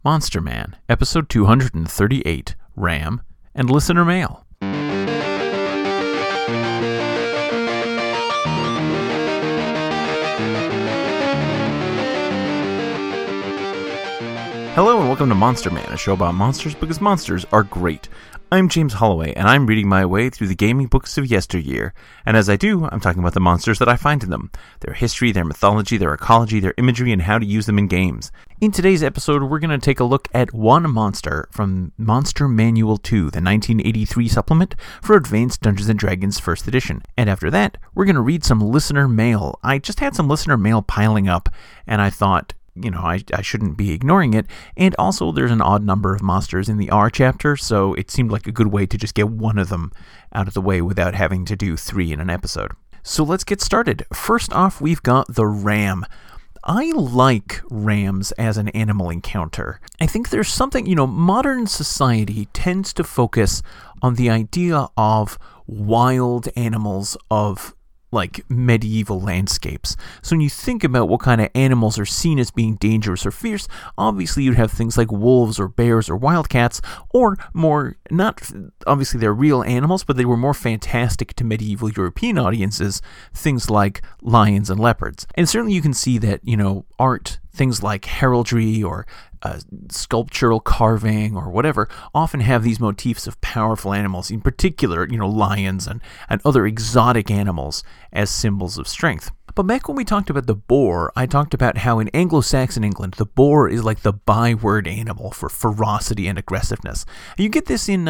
Monster Man, Episode 238, Ram, and Listener Mail. Hello and welcome to Monster Man, a show about monsters because monsters are great. I'm James Holloway, and I'm reading my way through the gaming books of yesteryear. And as I do, I'm talking about the monsters that I find in them, their history, their mythology, their ecology, their imagery, and how to use them in games. In today's episode, we're going to take a look at one monster from Monster Manual 2, the 1983 supplement for Advanced Dungeons & Dragons 1st Edition. And after that, we're going to read some listener mail. I just had some listener mail piling up, and I thought, I shouldn't be ignoring it. And also, there's an odd number of monsters in the R chapter, so it seemed like a good way to just get one of them out of the way without having to do 3 in an episode. So let's get started. First off, we've got the ram. I like rams as an animal encounter. I think there's something, modern society tends to focus on the idea of wild animals of like medieval landscapes. So when you think about what kind of animals are seen as being dangerous or fierce, obviously you'd have things like wolves or bears or wildcats, or more, not, obviously they're real animals, but they were more fantastic to medieval European audiences, things like lions and leopards. And certainly you can see that, art, things like heraldry or sculptural carving or whatever often have these motifs of powerful animals, in particular, lions and other exotic animals as symbols of strength. But back when we talked about the boar, I talked about how in Anglo-Saxon England, the boar is like the byword animal for ferocity and aggressiveness. You get this in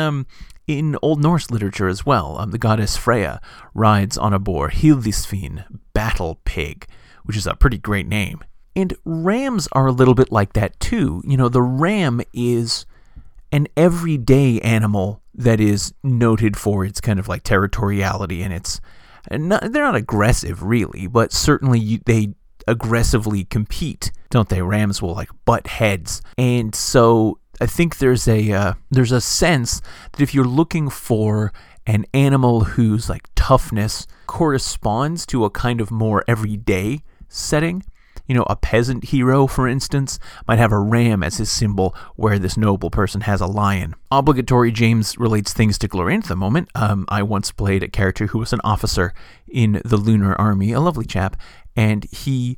Old Norse literature as well. The goddess Freya rides on a boar, Hildisvín, battle pig, which is a pretty great name. And rams are a little bit like that too. The ram is an everyday animal that is noted for its kind of like territoriality, and they're not aggressive really, but certainly they aggressively compete, don't they? Rams will like butt heads. And so I think there's a sense that if you're looking for an animal whose like toughness corresponds to a kind of more everyday setting, a peasant hero, for instance, might have a ram as his symbol, where this noble person has a lion. Obligatory James relates things to Glorantha moment. I once played a character who was an officer in the Lunar Army, a lovely chap, and he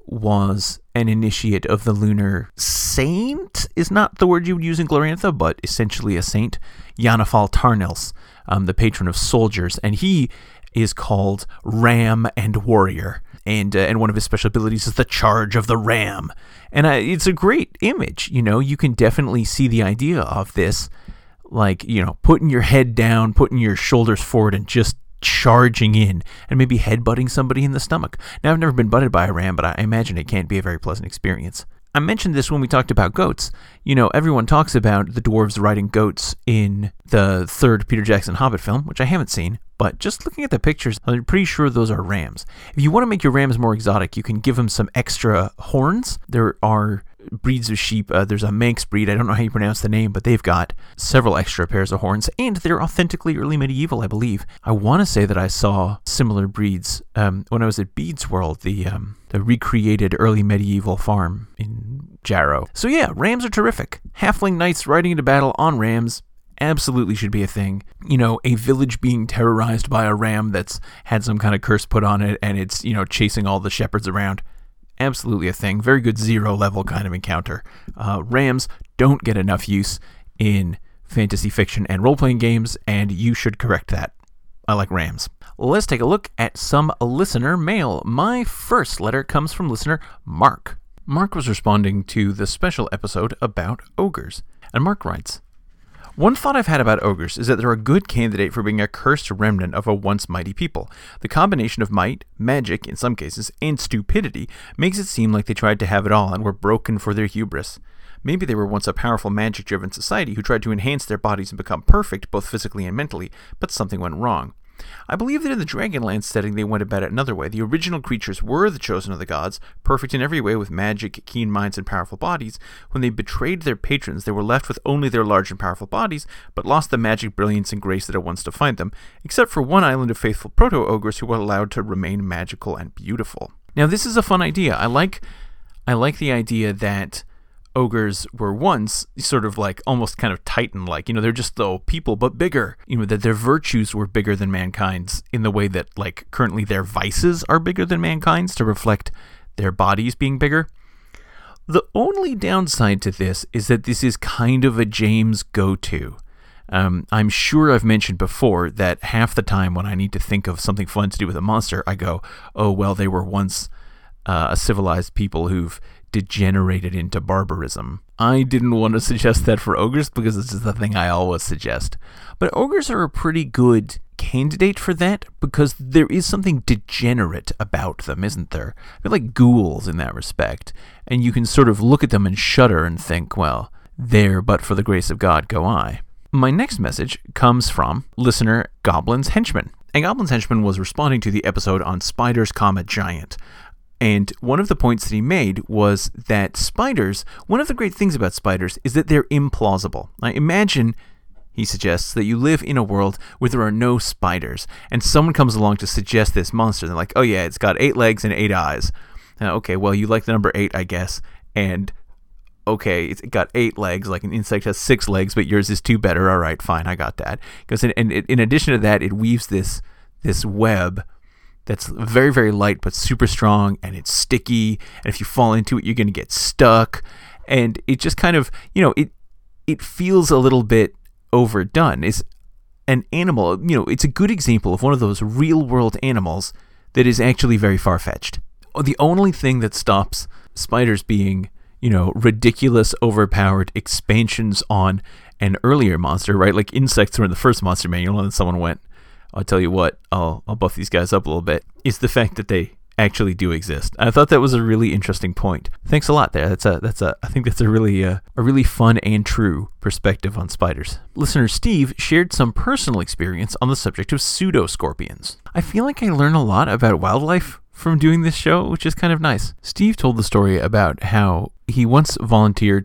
was an initiate of the Lunar Saint, is not the word you would use in Glorantha, but essentially a saint, Yanafal Tarnels, the patron of soldiers, and he is called Ram and Warrior. And one of his special abilities is the Charge of the Ram. And it's a great image, you can definitely see the idea of this, like, putting your head down, putting your shoulders forward and just charging in and maybe headbutting somebody in the stomach. Now, I've never been butted by a ram, but I imagine it can't be a very pleasant experience. I mentioned this when we talked about goats. Everyone talks about the dwarves riding goats in the third Peter Jackson Hobbit film, which I haven't seen, but just looking at the pictures, I'm pretty sure those are rams. If you want to make your rams more exotic, you can give them some extra horns. There are breeds of sheep. There's a Manx breed. I don't know how you pronounce the name, but they've got several extra pairs of horns, and they're authentically early medieval, I believe. I want to say that I saw similar breeds when I was at Bede's World, the recreated early medieval farm in Jarrow. So yeah, rams are terrific. Halfling knights riding into battle on rams absolutely should be a thing. A village being terrorized by a ram that's had some kind of curse put on it and it's, chasing all the shepherds around. Absolutely a thing. Very good 0 level kind of encounter. Rams don't get enough use in fantasy fiction and role-playing games, and you should correct that. I like rams. Let's take a look at some listener mail. My first letter comes from listener Mark. Mark was responding to the special episode about ogres, and Mark writes, "One thought I've had about ogres is that they're a good candidate for being a cursed remnant of a once mighty people. The combination of might, magic in some cases, and stupidity makes it seem like they tried to have it all and were broken for their hubris. Maybe they were once a powerful magic-driven society who tried to enhance their bodies and become perfect, both physically and mentally, but something went wrong. I believe that in the Dragonlance setting they went about it another way. The original creatures were the chosen of the gods, perfect in every way with magic, keen minds, and powerful bodies. When they betrayed their patrons, they were left with only their large and powerful bodies, but lost the magic, brilliance, and grace that had once defined them, except for one island of faithful proto-ogres who were allowed to remain magical and beautiful." Now this is a fun idea. I like the idea that ogres were once sort of like almost kind of Titan-like. They're just though people, but bigger. That their virtues were bigger than mankind's in the way that like currently their vices are bigger than mankind's to reflect their bodies being bigger. The only downside to this is that this is kind of a James go-to. I'm sure I've mentioned before that half the time when I need to think of something fun to do with a monster, I go, oh, well, they were once a civilized people who've degenerated into barbarism. I didn't want to suggest that for ogres because this is the thing I always suggest. But ogres are a pretty good candidate for that because there is something degenerate about them, isn't there? They're like ghouls in that respect. And you can sort of look at them and shudder and think, well, there, but for the grace of God, go I. My next message comes from listener Goblin's Henchman. And Goblin's Henchman was responding to the episode on spiders, giant. And one of the points that he made was that spiders, one of the great things about spiders is that they're implausible. Now, imagine, he suggests, that you live in a world where there are no spiders, and someone comes along to suggest this monster. They're like, oh yeah, it's got 8 legs and 8 eyes. Okay, well, you like the number 8, I guess, and okay, it's got 8 legs, like an insect has 6 legs, but yours is 2 better. All right, fine, I got that. Because in addition to that, it weaves this web that's very, very light but super strong, and it's sticky, and if you fall into it, you're going to get stuck, and it just kind of, it feels a little bit overdone. It's an animal, it's a good example of one of those real-world animals that is actually very far-fetched. The only thing that stops spiders being, ridiculous, overpowered expansions on an earlier monster, right? Like insects were in the first monster manual, and then someone went, I'll tell you what, I'll buff these guys up a little bit, is the fact that they actually do exist. I thought that was a really interesting point. Thanks a lot there. I think that's a really fun and true perspective on spiders. Listener Steve shared some personal experience on the subject of pseudoscorpions. I feel like I learn a lot about wildlife from doing this show, which is kind of nice. Steve told the story about how he once volunteered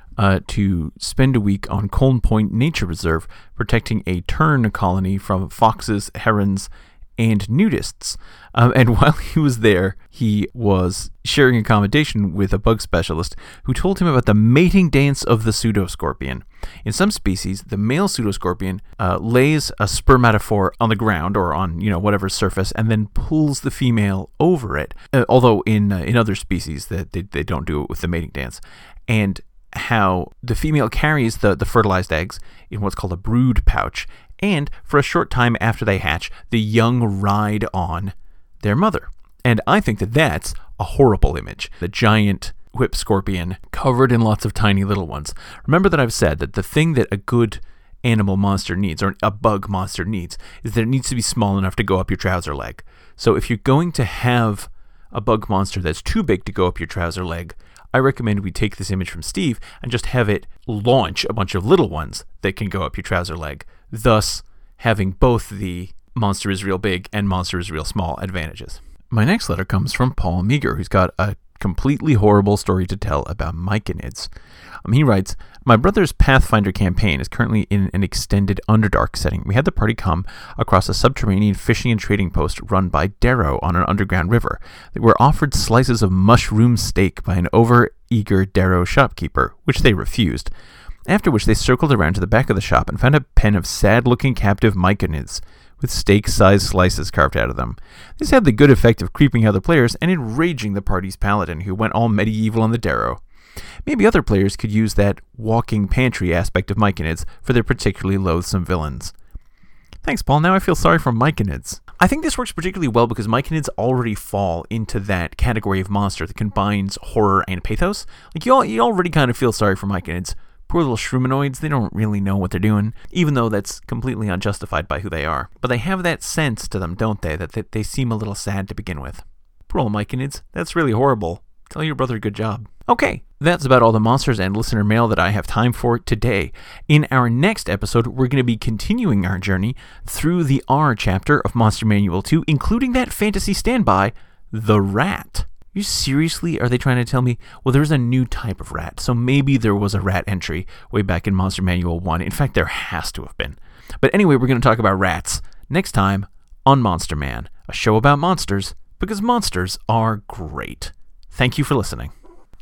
to spend a week on Colne Point Nature Reserve protecting a tern colony from foxes, herons, and nudists. And while he was there, he was sharing accommodation with a bug specialist who told him about the mating dance of the pseudoscorpion. In some species, the male pseudoscorpion lays a spermatophore on the ground or on whatever surface and then pulls the female over it. Although in other species that they don't do it with the mating dance. And how the female carries the fertilized eggs in what's called a brood pouch, and for a short time after they hatch, the young ride on their mother. And I think that that's a horrible image. The giant whip scorpion covered in lots of tiny little ones. Remember that I've said that the thing that a good animal monster needs, or a bug monster needs, is that it needs to be small enough to go up your trouser leg. So if you're going to have a bug monster that's too big to go up your trouser leg, I recommend we take this image from Steve and just have it launch a bunch of little ones that can go up your trouser leg, thus having both the monster is real big and monster is real small advantages. My next letter comes from Paul Meager, who's got a completely horrible story to tell about myconids. He writes, my brother's Pathfinder campaign is currently in an extended Underdark setting. We had the party come across a subterranean fishing and trading post run by Darrow on an underground river. They were offered slices of mushroom steak by an over-eager Darrow shopkeeper, which they refused. After which they circled around to the back of the shop and found a pen of sad-looking captive myconids with steak-sized slices carved out of them. This had the good effect of creeping other players and enraging the party's paladin, who went all medieval on the Darrow. Maybe other players could use that walking pantry aspect of myconids for their particularly loathsome villains. Thanks, Paul. Now I feel sorry for myconids. I think this works particularly well because myconids already fall into that category of monster that combines horror and pathos. Like you already kind of feel sorry for myconids. Poor little shrumanoids, they don't really know what they're doing, even though that's completely unjustified by who they are. But they have that sense to them, don't they, that they seem a little sad to begin with. Poor old myconids, that's really horrible. Tell your brother good job. Okay, that's about all the monsters and listener mail that I have time for today. In our next episode, we're going to be continuing our journey through the R chapter of Monster Manual 2, including that fantasy standby, the rat. You seriously, are they trying to tell me, well, there's a new type of rat, so maybe there was a rat entry way back in Monster Manual 1. In fact, there has to have been. But anyway, we're going to talk about rats next time on Monster Man, a show about monsters, because monsters are great. Thank you for listening.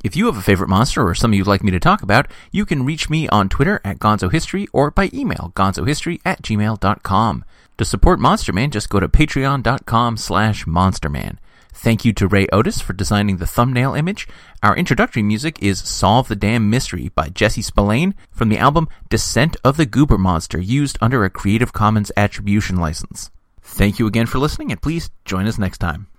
If you have a favorite monster or something you'd like me to talk about, you can reach me on Twitter at GonzoHistory or by email, gonzohistory@gmail.com. To support Monster Man, just go to patreon.com/monsterman. Thank you to Ray Otis for designing the thumbnail image. Our introductory music is Solve the Damn Mystery by Jesse Spillane from the album Descent of the Goober Monster, used under a Creative Commons Attribution license. Thank you again for listening, and please join us next time.